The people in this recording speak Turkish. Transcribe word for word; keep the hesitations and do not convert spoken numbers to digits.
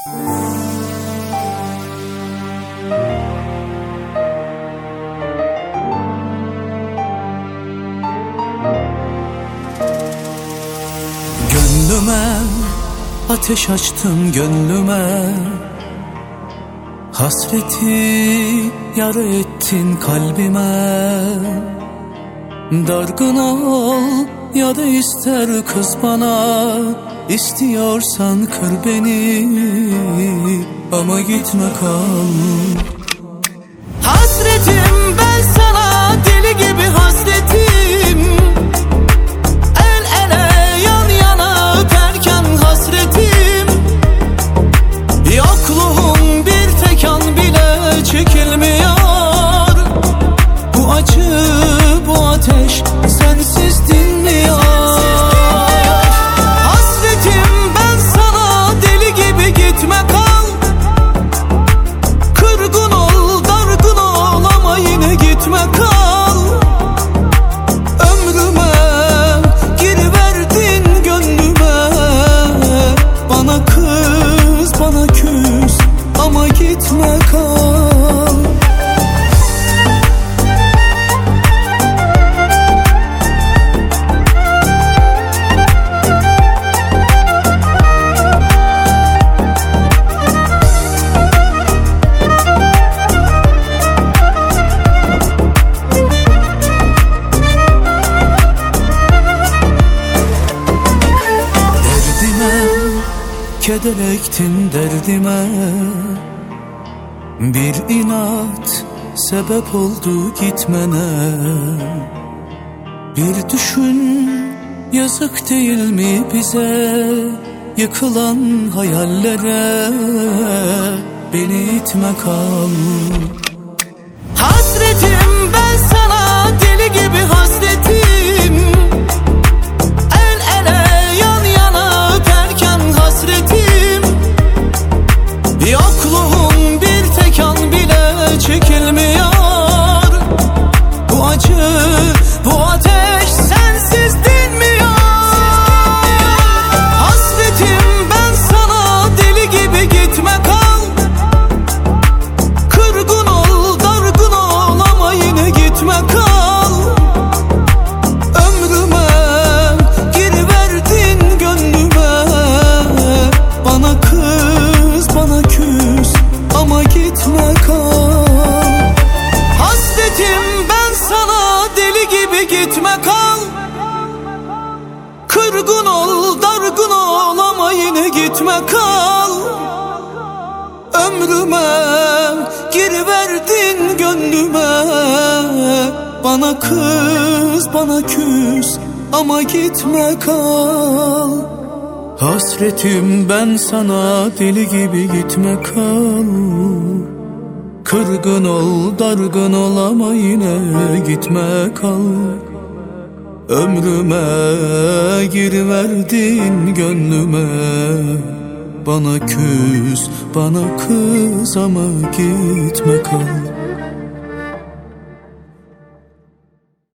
Gönlüme ateş açtın, gönlüme hasreti yara ettin kalbime. Dargın ol ya da ister kız bana, İstiyorsan kır beni ama gitme kal. Hasretim ben sana, deli gibi hasretim. El ele yan yana öperken hasretim. Yokluğun bir tek an bile çekilmiyor. Bu acı, bu ateş sensiz dinmiyor. Keder ektin derdime, bir inat sebep oldu gitmene. Bir düşün, yazık değil mi bize, yıkılan hayallere. Beni itme kal. Hasretim ben sana, deli gibi hasretim. El ele yan yana öperken hasretim. Yokluğun bir tek an bile çekilmiyor. Bu acı, bu ateş sensiz dinmiyor. Hasretim ben sana, deli gibi gitme kal. Kırgın ol, dargın ol ama yine gitme kal. Ömrüme giriverdin gönlüme. Bana kız, bana küs ama gitme kal. Hasretim ben sana, deli gibi gitme kal. Kırgın ol, dargın ol ama yine gitme kal. Ömrüme giriverdin gönlüme. Bana kız, bana küs ama gitme kal. Hasretim ben sana, deli gibi gitme kal. Kırgın ol, dargın ol ama yine gitme kal. Ömrüme giriverdin gönlüme. Bana küs, bana kız ama gitme kal.